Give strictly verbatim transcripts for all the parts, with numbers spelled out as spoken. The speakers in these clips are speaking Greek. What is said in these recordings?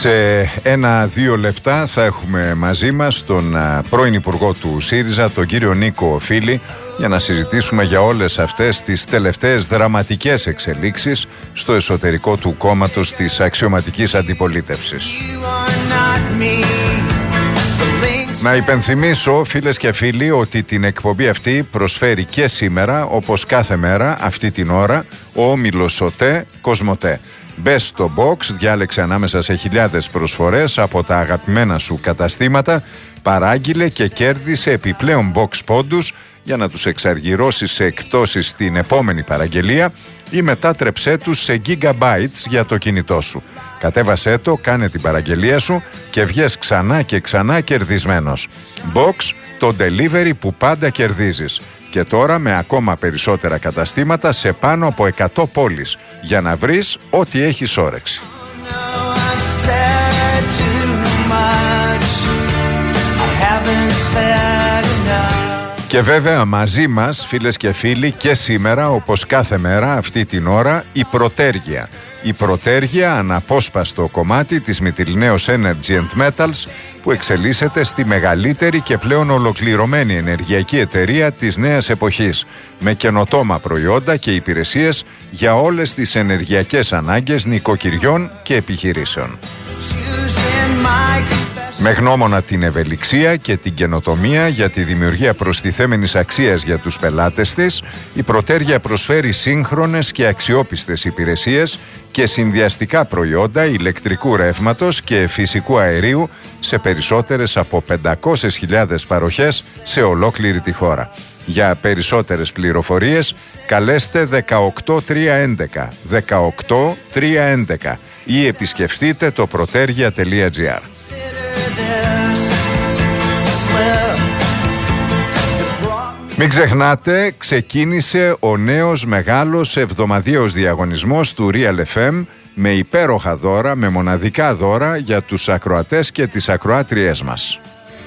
Σε ένα-δύο λεπτά θα έχουμε μαζί μας τον πρώην Υπουργό του ΣΥΡΙΖΑ, τον κύριο Νίκο Φίλη, για να συζητήσουμε για όλες αυτές τις τελευταίες δραματικές εξελίξεις στο εσωτερικό του κόμματος της αξιωματικής αντιπολίτευσης. Να υπενθυμίσω, φίλες και φίλοι, ότι την εκπομπή αυτή προσφέρει και σήμερα, όπως κάθε μέρα αυτή την ώρα, ο όμιλος ΟΤΕ Κοσμοτέ. Μπες στο box, διάλεξε ανάμεσα σε χιλιάδες προσφορές από τα αγαπημένα σου καταστήματα, παράγγειλε και κέρδισε επιπλέον box πόντους για να τους εξαργυρώσεις σε εκπτώσεις στην επόμενη παραγγελία ή μετάτρεψέ τους σε gigabytes για το κινητό σου. Κατέβασέ το, κάνε την παραγγελία σου και βγες ξανά και ξανά κερδισμένος. Box, το delivery που πάντα κερδίζεις. Και τώρα με ακόμα περισσότερα καταστήματα σε πάνω από εκατό πόλεις, για να βρεις ό,τι έχεις όρεξη. Και βέβαια μαζί μας, φίλες και φίλοι, και σήμερα, όπως κάθε μέρα αυτή την ώρα, η Πρωτέργεια. Η Πρωτέργεια, αναπόσπαστο κομμάτι της Mytilineos Energy and Metals, που εξελίσσεται στη μεγαλύτερη και πλέον ολοκληρωμένη ενεργειακή εταιρεία της νέας εποχής, με καινοτόμα προϊόντα και υπηρεσίες για όλες τις ενεργειακές ανάγκες νοικοκυριών και επιχειρήσεων. Με γνώμονα την ευελιξία και την καινοτομία για τη δημιουργία προστιθέμενης αξίας για τους πελάτες της, η Πρωτέργεια προσφέρει σύγχρονες και αξιόπιστες υπηρεσίες και συνδυαστικά προϊόντα ηλεκτρικού ρεύματος και φυσικού αερίου σε περισσότερες από πεντακόσιες χιλιάδες παροχές σε ολόκληρη τη χώρα. Για περισσότερες πληροφορίες καλέστε δεκαοκτώ τριακόσια έντεκα δεκαοκτώ τριακόσια έντεκα ή επισκεφτείτε το protergia τελεία gr. Μην ξεχνάτε, ξεκίνησε ο νέος μεγάλος εβδομαδιαίος διαγωνισμός του Real εφ εμ με υπέροχα δώρα, με μοναδικά δώρα για τους ακροατές και τις ακροάτριές μας.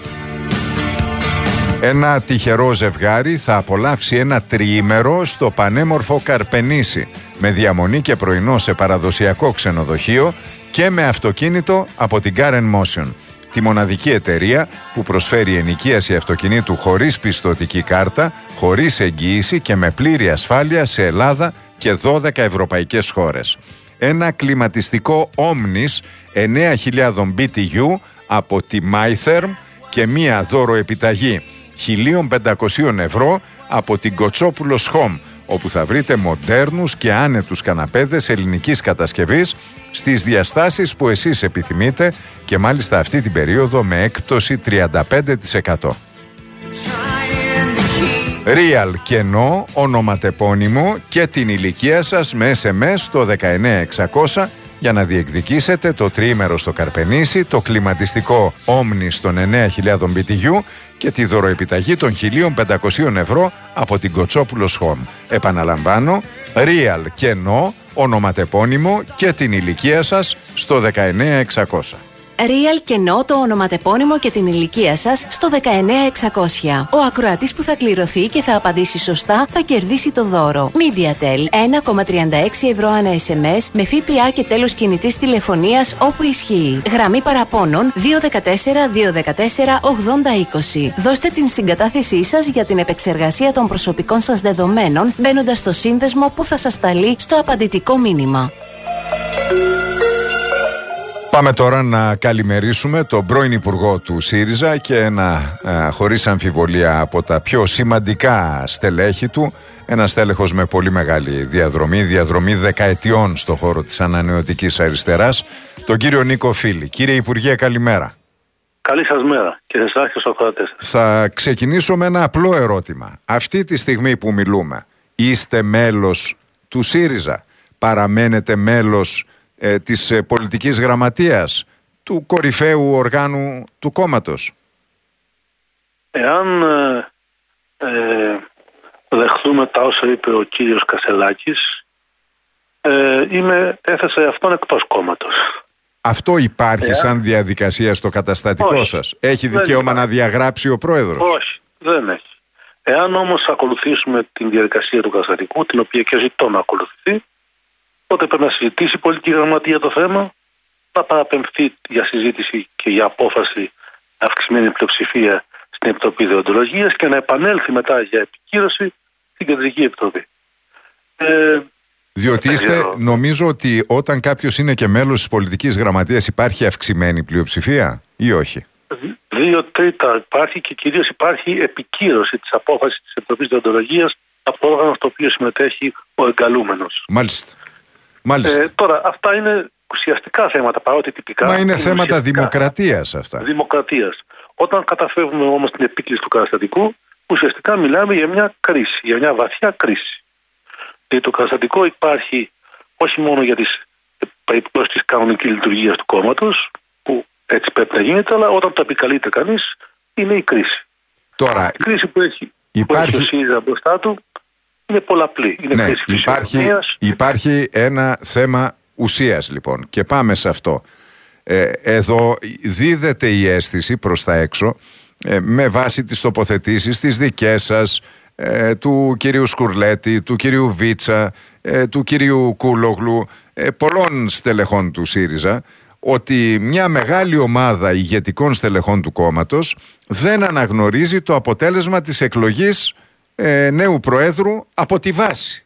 Ένα τυχερό ζευγάρι θα απολαύσει ένα τριήμερο στο πανέμορφο Καρπενήσι, με διαμονή και πρωινό σε παραδοσιακό ξενοδοχείο και με αυτοκίνητο από την Car and Motion, τη μοναδική εταιρεία που προσφέρει ενοικίαση αυτοκινήτου χωρίς πιστωτική κάρτα, χωρίς εγγύηση και με πλήρη ασφάλεια σε Ελλάδα και δώδεκα ευρωπαϊκές χώρες. Ένα κλιματιστικό Omnis εννέα χιλιάδες μπι τι γιου από τη MyTherm και μία δώρο επιταγή χίλια πεντακόσια ευρώ από την Κοτσόπουλος Home, όπου θα βρείτε μοντέρνους και άνετους καναπέδες ελληνικής κατασκευής στις διαστάσεις που εσείς επιθυμείτε και μάλιστα αυτή την περίοδο με έκπτωση τριάντα πέντε τοις εκατό. Real κενό, ονοματεπώνυμο και την ηλικία σας με ες εμ ες στο δεκαεννέα εξακόσια για να διεκδικήσετε το τριήμερο στο Καρπενήσι, το κλιματιστικό Omnis των εννέα χιλιάδες μπι τι γιου και τη δωροεπιταγή των χίλια πεντακόσια ευρώ από την Κοτσόπουλος Home. Επαναλαμβάνω, Real κενό, ονοματεπώνυμο και την ηλικία σας στο δεκαεννέα εξακόσια. Real κενό, το ονοματεπώνυμο και την ηλικία σας στο δεκαεννέα εξακόσια. Ο ακροατής που θα κληρωθεί και θα απαντήσει σωστά θα κερδίσει το δώρο. MediaTel ένα κόμμα τριάντα έξι ευρώ ανά ες εμ ες με ΦΠΑ και τέλος κινητής τηλεφωνίας όπου ισχύει. Γραμμή παραπώνων δύο ένα τέσσερα δύο ένα τέσσερα ογδόντα είκοσι. Δώστε την συγκατάθεσή σας για την επεξεργασία των προσωπικών σας δεδομένων μπαίνοντας στο σύνδεσμο που θα σας σταλεί στο απαντητικό μήνυμα. Πάμε τώρα να καλημερίσουμε τον πρώην Υπουργό του ΣΥΡΙΖΑ και ένα α, χωρίς αμφιβολία από τα πιο σημαντικά στελέχη του, ένα στέλεχος με πολύ μεγάλη διαδρομή, διαδρομή δεκαετιών στο χώρο της ανανεωτικής αριστεράς, τον κύριο Νίκο Φίλη. Κύριε Υπουργέ, καλημέρα. Καλή σας μέρα και σε εσάς και στους ακροατές. Θα ξεκινήσω με ένα απλό ερώτημα. Αυτή τη στιγμή που μιλούμε, είστε μέλος του ΣΥΡΙΖΑ? Παραμένετε μέλος ε, της ε, πολιτικής γραμματείας του κορυφαίου οργάνου του κόμματος? Εάν ε, ε, δεχθούμε τα όσα είπε ο κύριος Κασελάκης, ε, είμαι, έθεσε αυτόν εκτός κόμματος. Αυτό υπάρχει Εάν... σαν διαδικασία στο καταστατικό όχι, σας? Έχει δικαίωμα να διαγράψει ο πρόεδρος? Όχι, δεν έχει. Εάν όμως ακολουθήσουμε την διαδικασία του καταστατικού, την οποία και ζητώ να ακολουθεί, τότε πρέπει να συζητήσει η πολιτική γραμματεία το θέμα να παραπεμφθεί για συζήτηση και για απόφαση αυξημένη πλειοψηφία στην Επιτροπή Δεοντολογίας και να επανέλθει μετά για επικύρωση στην Κεντρική Επιτροπή. Ε, Διότι είστε, νομίζω ότι όταν κάποιος είναι και μέλος της πολιτικής γραμματείας υπάρχει αυξημένη πλειοψηφία ή όχι? Δύο τρίτα υπάρχει και κυρίως υπάρχει επικύρωση της απόφασης της Επιτροπής Δεοντολογίας από το όργανο στο οποίο συμμετέχει ο εγκαλούμενος. Μάλιστα. Μάλιστα. Ε, τώρα, αυτά είναι ουσιαστικά θέματα, παρότι τυπικά. Μα είναι, είναι θέματα δημοκρατίας αυτά. Δημοκρατίας. Όταν καταφεύγουμε όμως την επίκληση του καταστατικού, ουσιαστικά μιλάμε για μια κρίση, για μια βαθιά κρίση. Γιατί το καταστατικό υπάρχει όχι μόνο για τις περιπτώσεις της κανονικής λειτουργίας του κόμματος, που έτσι πρέπει να γίνεται, αλλά όταν το επικαλείται κανείς, είναι η κρίση. Τώρα, η κρίση που έχει, υπάρχει... που έχει ο ΣΥΡΙΖΑ μπροστά του είναι πολλαπλή. Είναι ναι, κρίση υπάρχει, υπάρχει ένα θέμα ουσίας λοιπόν και πάμε σε αυτό. Ε, εδώ δίδεται η αίσθηση προς τα έξω ε, με βάση τις τοποθετήσεις τις δικές σας, ε, του κυρίου Σκουρλέτη, του κυρίου Βίτσα, ε, του κυρίου Κούλογλου, ε, πολλών στελεχών του ΣΥΡΙΖΑ, ότι μια μεγάλη ομάδα ηγετικών στελεχών του κόμματος δεν αναγνωρίζει το αποτέλεσμα της εκλογής ε, νέου Προέδρου από τη βάση.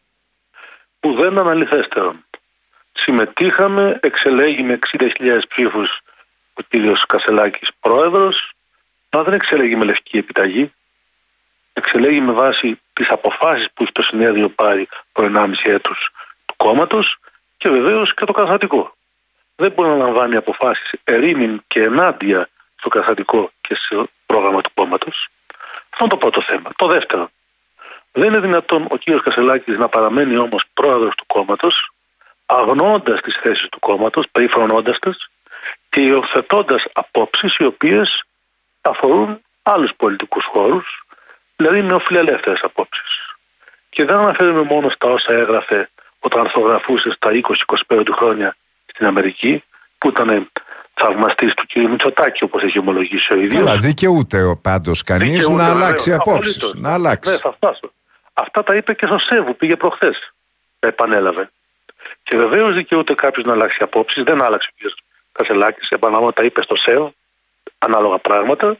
Που δεν αναλυθέστερον. Συμμετείχαμε, εξελέγει με εξήντα χιλιάδες ψήφους ο κύριος Κασελάκης πρόεδρος, αλλά δεν εξελέγει με λευκή επιταγή. Εξελέγει με βάση τις αποφάσεις που έχει το συνέδριο πάρει προ ενάμιση έτους του κόμματος και βεβαίως και το καταστατικό. Δεν μπορεί να λαμβάνει αποφάσεις ερήμην και ενάντια στο καταστατικό και στο πρόγραμμα του κόμματος. Αυτό είναι το πρώτο θέμα. Το δεύτερο. Δεν είναι δυνατόν ο κύριος Κασελάκης να παραμένει όμως πρόεδρος του κόμματος, αγνοώντας τις θέσεις του κόμματος, περιφρονώντας τις και υιοθετώντας απόψεις οι οποίες αφορούν άλλους πολιτικούς χώρους, δηλαδή νεοφιλελεύθερες απόψεις. Και δεν αναφέρομαι μόνο στα όσα έγραφε όταν αρθογραφούσε στα είκοσι με είκοσι πέντε του χρόνια στην Αμερική, που ήταν θαυμαστής του κ. Μητσοτάκη, όπως έχει ομολογήσει ο ίδιος. Αλλά δικαιούται πάντως κανείς να αλλάξει απόψεις. Να αλλάξει. Ναι, θα φτάσω. Αυτά τα είπε και στο ΣΕΒ, πήγε προχθές. Τα επανέλαβε. Και βεβαίως δικαιούται κάποιος να αλλάξει απόψεις. Δεν άλλαξε ο κ. Κασελάκης. Επαναλαμβάνω, τα είπε στο ΣΕΒ, ανάλογα πράγματα.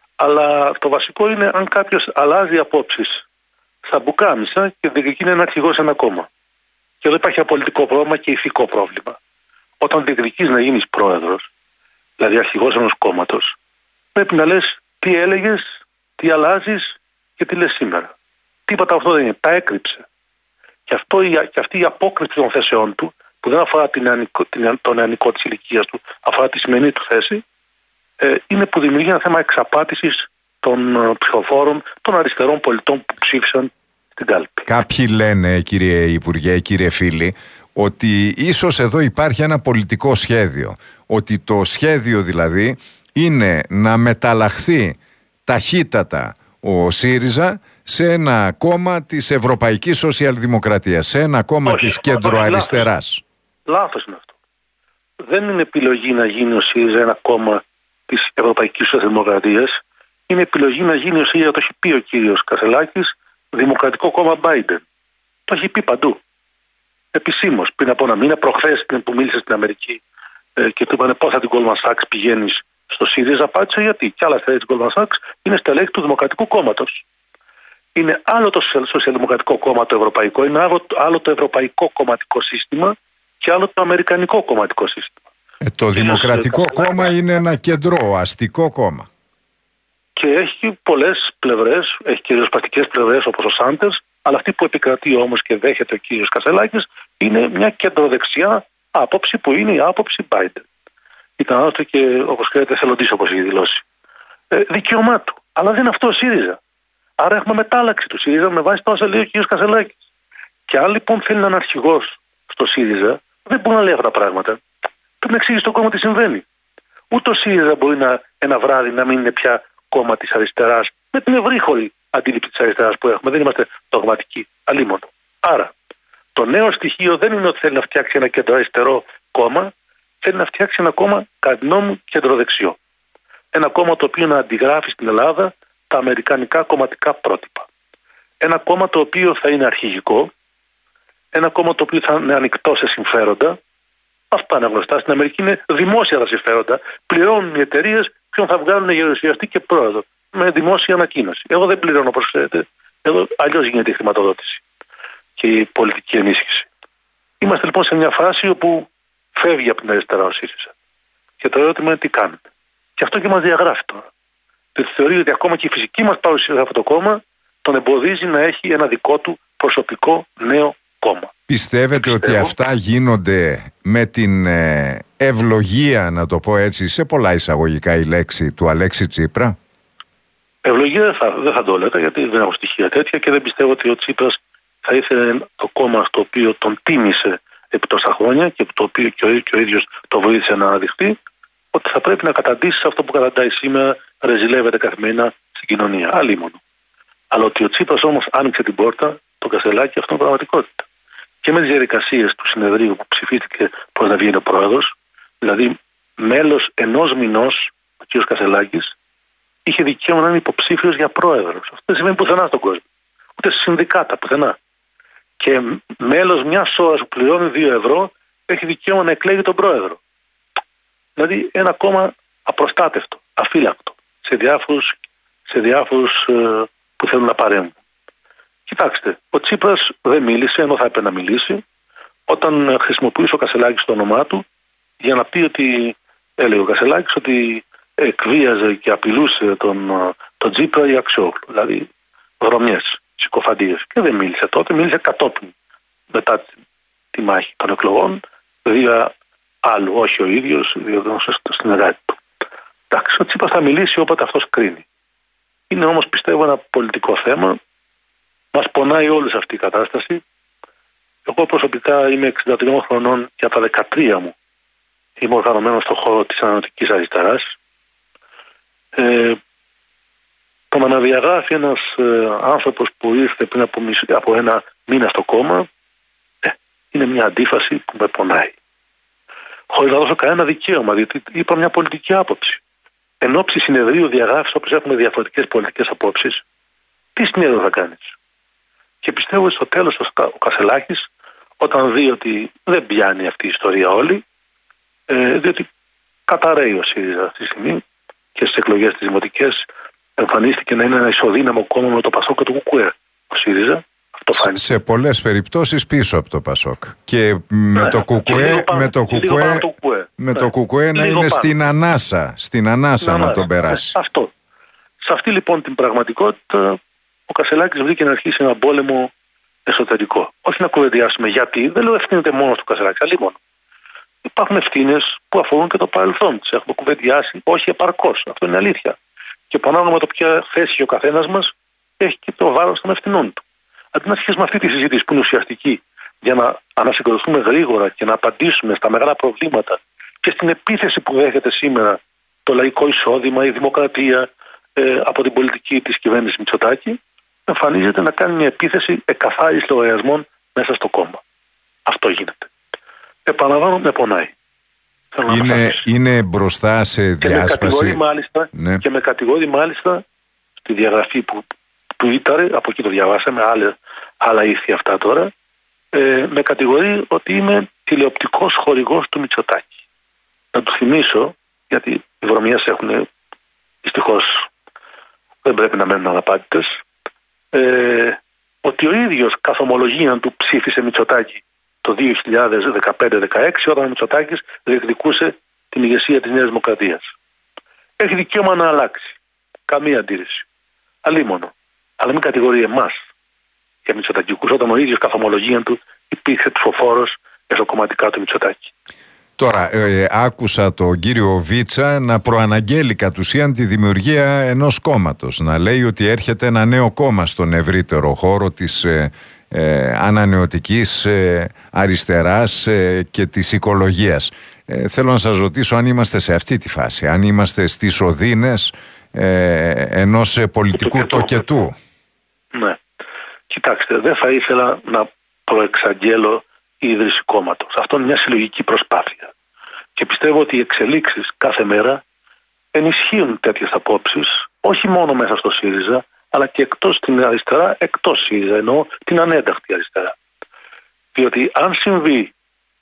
Αλλά το βασικό είναι αν κάποιος αλλάζει απόψεις στα μπουκάμισα και διεκδικεί να είναι αρχηγός σε ένα κόμμα. Και εδώ υπάρχει ένα πολιτικό πρόβλημα και ηθικό πρόβλημα. Όταν διεκδικείς να γίνεις πρόεδρος, δηλαδή αρχηγός ενός κόμματος, πρέπει να λες τι έλεγες, τι αλλάζεις και τι λες σήμερα. Τίποτα αυτό δεν είναι. Τα έκρυψε. Και, αυτό, και αυτή η απόκριση των θέσεών του, που δεν αφορά την νεανικό, την, το νεανικό της ηλικίας του, αφορά τη σημερινή του θέση, ε, είναι που δημιουργεί ένα θέμα εξαπάτησης των ε, ψηφοφόρων, των αριστερών πολιτών που ψήφισαν στην κάλπη. Κάποιοι λένε, κύριε Υπουργέ, κύριε φίλοι, ότι ίσως εδώ υπάρχει ένα πολιτικό σχέδιο. Ότι το σχέδιο δηλαδή είναι να μεταλλαχθεί ταχύτατα ο ΣΥΡΙΖΑ σε ένα κόμμα της Ευρωπαϊκής Σοσιαλδημοκρατίας, σε ένα κόμμα όχι, της κεντροαριστεράς. Λάθος είναι αυτό. Δεν είναι επιλογή να γίνει ο ΣΥΡΙΖΑ ένα κόμμα της Ευρωπαϊκής Σοσιαλδημοκρατίας. Είναι επιλογή να γίνει ο ΣΥΡΙΖΑ, το έχει πει ο κύριος Κασελάκης, Δημοκρατικό κόμμα Biden. Το έχει πει παντού. Επισήμως, πριν από ένα μήνα, προχθές που μίλησε στην Αμερική ε, και του είπανε πώς θα την Goldman Sachs πηγαίνεις στο ΣΥΡΙΖΑ, απάντησε γιατί. Και άλλα στελέχη της Goldman Sachs είναι στελέχη του Δημοκρατικού Κόμματος. Είναι άλλο το Σοσιαλδημοκρατικό Κόμμα το ευρωπαϊκό, είναι άλλο, άλλο το ευρωπαϊκό κομματικό σύστημα και άλλο το αμερικανικό κομματικό σύστημα. Ε, το Δημοκρατικό Κόμμα είναι ένα κεντρό, αστικό κόμμα. Και έχει πολλές πλευρές, έχει και ριζοσπαστικές πλευρές όπως ο Σάντερς, αλλά αυτή που επικρατεί όμως και δέχεται ο κύριος Κασελάκης είναι μια κεντροδεξιά άποψη που είναι η άποψη Biden. Ήταν άλλωστε και όπως ξέρετε εθελοντής όπως έχει δηλώσει. Ε, δικαίωμά του. Αλλά δεν είναι αυτό ο ΣΥΡΙΖΑ. Άρα έχουμε μετάλλαξη του ΣΥΡΙΖΑ με βάση τα όσα λέει ο κύριος Κασελάκης. Και αν λοιπόν θέλει να είναι αρχηγός στο ΣΥΡΙΖΑ, δεν μπορεί να λέει αυτά τα πράγματα. Πρέπει να εξηγήσει στον κόμμα τι συμβαίνει. Ούτε ο ΣΥΡΙΖΑ μπορεί να, ένα βράδυ να μην είναι πια κόμμα της αριστεράς, με την ευρύχωρη αντίληψη της αριστεράς που έχουμε. Δεν είμαστε δογματικοί. Αλίμονο. Άρα, το νέο στοιχείο δεν είναι ότι θέλει να φτιάξει ένα κεντροαριστερό κόμμα, θέλει να φτιάξει ένα κόμμα, κατά τη γνώμη μου, κεντροδεξιό. Ένα κόμμα το οποίο να αντιγράφει στην Ελλάδα τα αμερικανικά κομματικά πρότυπα. Ένα κόμμα το οποίο θα είναι αρχηγικό, ένα κόμμα το οποίο θα είναι ανοιχτό σε συμφέροντα, Αυτά είναι γνωστά. Στην Αμερική είναι δημόσια τα συμφέροντα. Πληρώνουν οι εταιρείες ποιον θα βγάλουν γερουσιαστή και πρόεδρο. Με δημόσια ανακοίνωση. Εγώ δεν πληρώνω, όπως ξέρετε. Εδώ αλλιώς γίνεται η χρηματοδότηση και η πολιτική ενίσχυση. Είμαστε λοιπόν σε μια φάση όπου φεύγει από την αριστερά ο ΣΥΡΙΖΑ. Και το ερώτημα είναι τι κάνετε. Και αυτό και μας διαγράφει τώρα. Διότι θεωρεί ότι ακόμα και η φυσική μας παρουσία σε αυτό το κόμμα τον εμποδίζει να έχει ένα δικό του προσωπικό νέο κόμμα. Πιστεύετε ότι αυτά γίνονται με την ε, ευλογία, να το πω έτσι, σε πολλά εισαγωγικά η λέξη, του Αλέξη Τσίπρα? Ευλογία δεν θα, δεν θα το έλεγα, γιατί δεν έχω στοιχεία τέτοια και δεν πιστεύω ότι ο Τσίπρας θα ήθελε το κόμμα στο οποίο τον τίμησε επί τόσα χρόνια και το οποίο και ο, και ο ίδιος το βοήθησε να αναδειχθεί, ότι θα πρέπει να καταντήσει αυτό που καταντάει σήμερα, ρεζιλεύεται καθημερινά στην κοινωνία. Αλίμονο. Αλλά ότι ο Τσίπρας όμως άνοιξε την πόρτα, το Κασελάκη, αυτό είναι πραγματικότητα. Και με τις διαδικασίες του συνεδρίου που ψηφίστηκε προς να βγει ο πρόεδρος, δηλαδή μέλος ενός μηνός, ο κ. Κασελάκης, είχε δικαίωμα να είναι υποψήφιος για πρόεδρος. Αυτό δεν σημαίνει πουθενά στον κόσμο. Ούτε σε συνδικάτα, πουθενά. Και μέλος μιας ώρας που πληρώνει δύο ευρώ έχει δικαίωμα να εκλέγει τον πρόεδρο. Δηλαδή ένα κόμμα απροστάτευτο, αφύλακτο, σε διάφορους, σε διάφορους ε, που θέλουν να παρέμβουν. Κοιτάξτε, ο Τσίπρας δεν μίλησε, ενώ θα έπρεπε να μιλήσει, όταν χρησιμοποιούσε ο Κασελάκης το όνομά του για να πει ότι, έλεγε ο Κασελάκης, ότι εκβίαζε και απειλούσε τον, τον Τσίπρα ή Αξιόγλου. Δηλαδή βρωμιές, συκοφαντίες. Και δεν μίλησε τότε, μίλησε κατόπιν, μετά τη, τη μάχη των εκλογών, δια άλλου, όχι ο ίδιος, δια στο συνεργάτη του. Εντάξει, ο Τσίπρας θα μιλήσει όποτε αυτός κρίνει. Είναι όμως, πιστεύω, ένα πολιτικό θέμα. Μας πονάει όλη αυτή η κατάσταση. Εγώ προσωπικά είμαι εξήντα τριών χρονών και από τα δεκατρία μου είμαι οργανωμένος στον χώρο της ανανεωτικής αριστεράς. Ε, το να αναδιαγράφει ένας ε, άνθρωπος που ήρθε πριν από, μισ, από ένα μήνα στο κόμμα, ε, είναι μια αντίφαση που με πονάει. Χωρίς να δώσω κανένα δικαίωμα, διότι είπα μια πολιτική άποψη. Εν ώψη συνεδρίου διαγράφεις, όπως έχουμε διαφορετικές πολιτικές απόψεις, τι συνέδριο θα κάνεις? Και πιστεύω ότι στο τέλος ο Κασελάκης, όταν δει ότι δεν πιάνει αυτή η ιστορία όλη, ε, διότι καταραίει ο ΣΥΡΙΖΑ αυτή τη στιγμή και στις εκλογές τις δημοτικές εμφανίστηκε να είναι ένα ισοδύναμο κόμμα με το ΠΑΣΟΚ και το ΚΚΕ. Ο ΣΥΡΙΖΑ αυτό φάνηκε. Σε πολλές περιπτώσεις πίσω από το ΠΑΣΟΚ. Και με ναι, το ΚΚΕ, με το ΚΚΕ, με το ΚΚΕ να είναι στην ανάσα, στην ανάσα να, να τον περάσει. Ε, αυτό. Σε αυτή λοιπόν την πραγματικότητα ο Κασελάκης βρήκε να αρχίσει ένα πόλεμο εσωτερικό. Όχι να κουβεντιάσουμε γιατί, δεν λέω ευθύνεται μόνο του Κασελάκη, αλλή μόνο. Υπάρχουν ευθύνες που αφορούν και το παρελθόν της. Έχουμε κουβεντιάσει, όχι επαρκώς. Αυτό είναι αλήθεια. Και ανάλογα με το ποια θέση έχει ο καθένας μας, έχει και το βάρος των ευθυνών του. Αντί να αρχίσουμε αυτή τη συζήτηση που είναι ουσιαστική, για να ανασυγκροτηθούμε γρήγορα και να απαντήσουμε στα μεγάλα προβλήματα και στην επίθεση που δέχεται σήμερα το λαϊκό εισόδημα, η δημοκρατία ε, από την πολιτική της κυβέρνησης Μητσοτάκη, εμφανίζεται να κάνει μια επίθεση εκαθάρισης λογαριασμών μέσα στο κόμμα. Αυτό γίνεται. Επαναλαμβάνω, με πονάει. Είναι, είναι μπροστά σε διάσπαση. Και με, μάλιστα, ναι. και με κατηγορεί μάλιστα στη διαγραφή που του ήταρε, από εκεί το διαβάσαμε, άλλα, άλλα ήθη αυτά τώρα, ε, με κατηγορεί ότι είμαι τηλεοπτικός χορηγός του Μητσοτάκη. Να του θυμίσω, γιατί οι βρωμιές έχουν δυστυχώς δεν πρέπει να μένουν αναπάντητες, ε, ότι ο ίδιος καθ' ομολογία του ψήφισε Μητσοτάκη το δύο χιλιάδες δεκαπέντε δεκαέξι όταν ο Μητσοτάκης διεκδικούσε την ηγεσία της Νέας Δημοκρατίας. Έχει δικαίωμα να αλλάξει. Καμία αντίρρηση. Αλίμονο. Αλλά μην κατηγορεί εμάς για Μητσοτακικούς όταν ο ίδιος καθ' ομολογία του υπήρξε ψηφοφόρος εσωκομματικά του Μητσοτάκη. Τώρα, ε, άκουσα τον κύριο Βίτσα να προαναγγέλει κατ' ουσίαν τη δημιουργία ενός κόμματος. Να λέει ότι έρχεται ένα νέο κόμμα στον ευρύτερο χώρο της ε, ε, ανανεωτικής ε, αριστεράς ε, και της οικολογίας. Ε, θέλω να σας ρωτήσω αν είμαστε σε αυτή τη φάση, αν είμαστε στις οδύνες ε, ενός πολιτικού τοκετού. Ναι. Κοιτάξτε, δεν θα ήθελα να προεξαγγέλω η ίδρυση κόμματος. Αυτό είναι μια συλλογική προσπάθεια. Και πιστεύω ότι οι εξελίξεις κάθε μέρα ενισχύουν τέτοιες απόψεις, όχι μόνο μέσα στο ΣΥΡΙΖΑ, αλλά και εκτός την αριστερά, εκτός ΣΥΡΙΖΑ, εννοώ την ανένταχτη αριστερά. Διότι αν συμβεί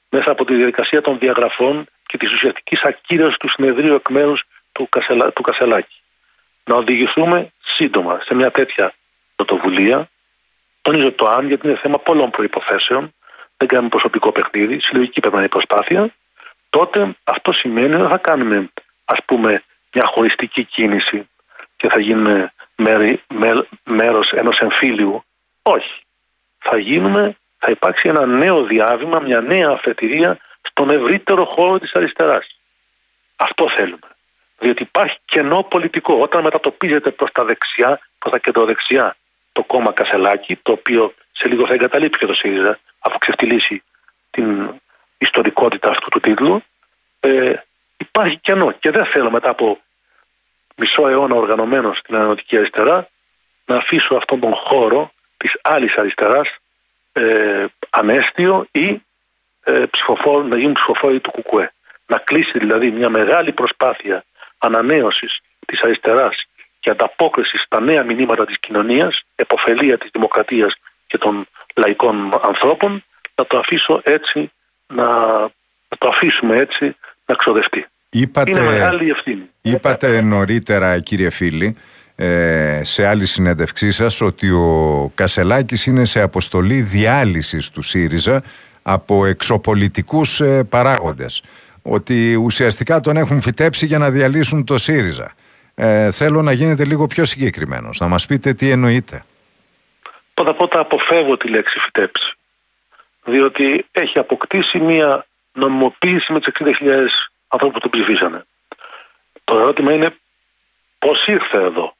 μέσα από τη διαδικασία των διαγραφών και της ουσιαστικής ακύρωσης του συνεδρίου εκ μέρους του, Κασελα, του Κασελάκη. Να οδηγηθούμε σύντομα σε μια τέτοια πρωτοβουλία. Τονίζω το αν, γιατί είναι θέμα πολλών προϋποθέσεων. Δεν κάνουμε προσωπικό παιχνίδι, συλλογική πρέπει να είναι η προσπάθεια. Τότε αυτό σημαίνει ότι θα κάνουμε, ας πούμε, μια χωριστική κίνηση και θα γίνουμε μέρη, μέ, μέρος ενός εμφύλιου. Όχι. Θα γίνουμε, θα υπάρξει ένα νέο διάβημα, μια νέα αφετηρία στον ευρύτερο χώρο της αριστεράς. Αυτό θέλουμε. Διότι υπάρχει κενό πολιτικό. Όταν μετατοπίζεται προς τα δεξιά, προς τα κεντροδεξιά, το κόμμα Κασελάκη, το οποίο σε λίγο θα εγκαταλείψει και το ΣΥΡΙΖΑ, αφού ξεφτυλίσει την ιστορικότητα αυτού του τίτλου, ε, υπάρχει κενό. Και δεν θέλω μετά από μισό αιώνα οργανωμένο στην ανανεωτική αριστερά να αφήσω αυτόν τον χώρο της άλλης αριστεράς ε, ανέστιο ή ε, ψηφοφόρο, να γίνουν ψηφοφόροι του ΚΚΕ. Να κλείσει δηλαδή μια μεγάλη προσπάθεια ανανέωσης της αριστεράς και ανταπόκριση στα νέα μηνύματα της κοινωνίας, επωφελία της δημοκρατίας και των λαϊκών ανθρώπων, να το αφήσω έτσι, να, να το αφήσουμε έτσι να ξοδευτεί. Είπατε, είναι μεγάλη ευθύνη. Είπατε νωρίτερα, κύριε Φίλη, ε, σε άλλη συνέντευξή σας, ότι ο Κασελάκης είναι σε αποστολή διάλυσης του ΣΥΡΙΖΑ από εξωπολιτικούς ε, παράγοντες. Ότι ουσιαστικά τον έχουν φυτέψει για να διαλύσουν το ΣΥΡΙΖΑ. Ε, θέλω να γίνετε λίγο πιο συγκεκριμένος, να μας πείτε τι εννοείτε. Πρώτα απ' όλα αποφεύγω τη λέξη φυτέψει. Διότι έχει αποκτήσει μια νομιμοποίηση με τις εξήντα χιλιάδες ανθρώπους που τον ψηφίσανε. Το ερώτημα είναι πώς ήρθε εδώ.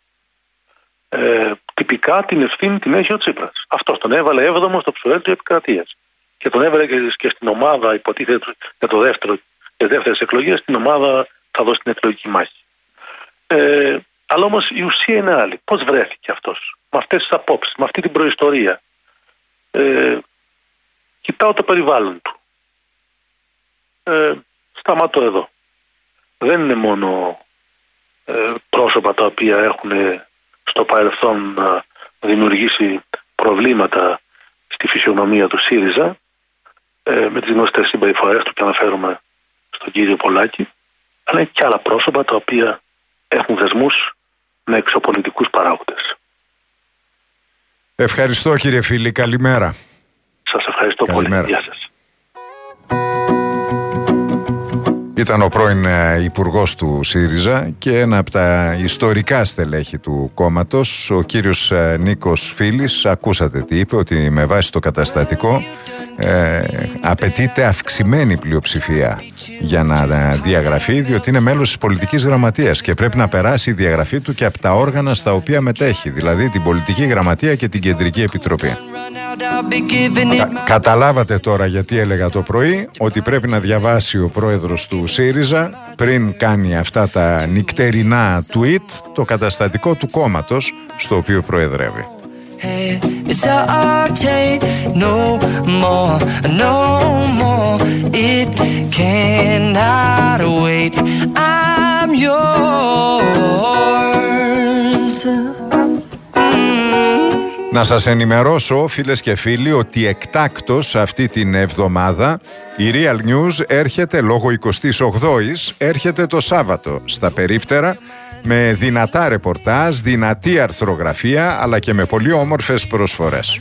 Ε, τυπικά την ευθύνη την έχει ο Τσίπρας. Αυτός τον έβαλε έβδομο στο ψωρέλ του επικρατείας. Και τον έβαλε και στην ομάδα, υποτίθεται για το δεύτερο, για δεύτερες εκλογές, στην ομάδα θα δώσει την εκλογική μάχη. Ε, αλλά όμως η ουσία είναι άλλη. Πώς βρέθηκε αυτός, με αυτές τις απόψεις, με αυτή την προϊστορία. Ε, κοιτάω το περιβάλλον του. Ε, σταματώ εδώ. Δεν είναι μόνο ε, πρόσωπα τα οποία έχουν στο παρελθόν να δημιουργήσει προβλήματα στη φυσιογνωμία του ΣΥΡΙΖΑ, ε, με τις γνωστές συμπεριφορές του, και αναφέρομαι στον κύριο Πολάκη, αλλά και άλλα πρόσωπα τα οποία έχουν δεσμούς με εξωπολιτικούς παράγοντες. Ευχαριστώ, κύριε Φίλη, καλημέρα. Σας ευχαριστώ καλημέρα. πολύ. Γεια σας. Ήταν ο πρώην υπουργός του ΣΥΡΙΖΑ και ένα από τα ιστορικά στελέχη του κόμματος, ο κύριος Νίκος Φίλης. Ακούσατε τι είπε, ότι με βάση το καταστατικό ε, απαιτείται αυξημένη πλειοψηφία για να διαγραφεί, διότι είναι μέλος της πολιτικής γραμματείας και πρέπει να περάσει η διαγραφή του και από τα όργανα στα οποία μετέχει, δηλαδή την πολιτική γραμματεία και την κεντρική επιτροπή. Κα, καταλάβατε τώρα γιατί έλεγα το πρωί ότι πρέπει να διαβάσει ο πρόεδρος του ΣΥΡΙΖΑ, πριν κάνει αυτά τα νυκτερινά tweet, το καταστατικό του κόμματος στο οποίο προεδρεύει. Hey, it's okay, no more, no more. It cannot wait. I'm yours. Να σας ενημερώσω, φίλες και φίλοι, ότι εκτάκτως αυτή την εβδομάδα η Real News έρχεται, λόγω εικοστής όγδοης, έρχεται το Σάββατο στα περίπτερα, με δυνατά ρεπορτάζ, δυνατή αρθρογραφία, αλλά και με πολύ όμορφες προσφορές.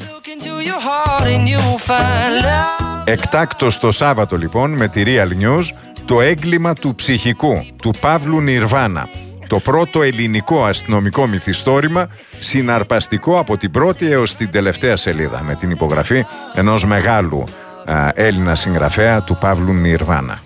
Εκτάκτως το Σάββατο λοιπόν με τη Real News, το έγκλημα του ψυχικού του Παύλου Νιρβάνα. Το πρώτο ελληνικό αστυνομικό μυθιστόρημα, συναρπαστικό από την πρώτη έως την τελευταία σελίδα, με την υπογραφή ενός μεγάλου α, Έλληνα συγγραφέα, του Παύλου Νιρβάνα.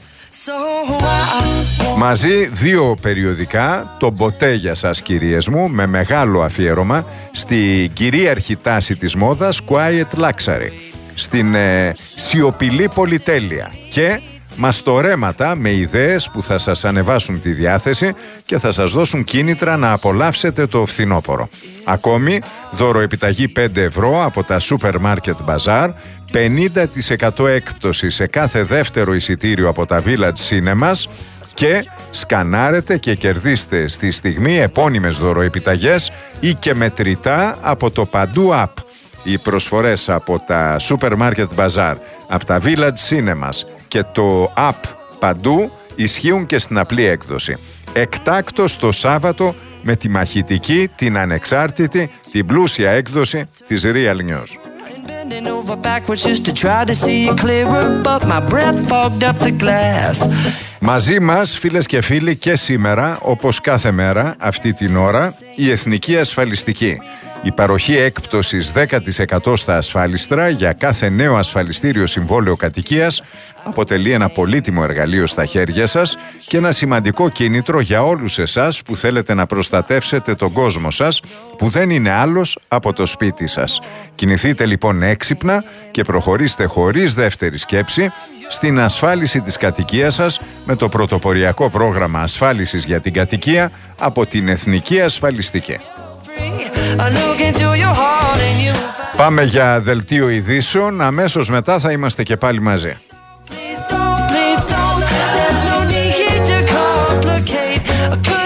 Μαζί δύο περιοδικά, το «Μποτέ για σας κυρίες μου», με μεγάλο αφιέρωμα στην κυρίαρχη τάση της μόδας Quiet Luxury, στην ε, σιωπηλή πολυτέλεια, και μαστορέματα με ιδέες που θα σας ανεβάσουν τη διάθεση και θα σας δώσουν κίνητρα να απολαύσετε το φθινόπωρο. Ακόμη, δωροεπιταγή πέντε ευρώ από τα Supermarket Bazaar, πενήντα τοις εκατό έκπτωση σε κάθε δεύτερο εισιτήριο από τα Village Cinemas, και σκανάρετε και κερδίστε στη στιγμή επώνυμες δωροεπιταγές ή και μετρητά από το Παντού App. Οι προσφορές από τα Supermarket Bazaar, από τα Village Cinemas και το app παντού ισχύουν και στην απλή έκδοση. Εκτάκτος το Σάββατο με τη μαχητική, την ανεξάρτητη, την πλούσια έκδοση της Real News. Μαζί μας, φίλες και φίλοι, και σήμερα, όπως κάθε μέρα, αυτή την ώρα, η Εθνική Ασφαλιστική. Η παροχή έκπτωσης δέκα τοις εκατό στα ασφάλιστρα για κάθε νέο ασφαλιστήριο συμβόλαιο κατοικίας αποτελεί ένα πολύτιμο εργαλείο στα χέρια σας και ένα σημαντικό κίνητρο για όλους εσάς που θέλετε να προστατεύσετε τον κόσμο σας, που δεν είναι άλλος από το σπίτι σας. Κινηθείτε λοιπόν έξυπνα και προχωρήστε χωρίς δεύτερη σκέψη στην ασφάλιση της κατοικίας σας με το πρωτοποριακό πρόγραμμα ασφάλισης για την κατοικία από την Εθνική Ασφαλιστική. Πάμε για δελτίο ειδήσεων. Αμέσως μετά θα είμαστε και πάλι μαζί. Please don't, please don't, there's no need here to complicate.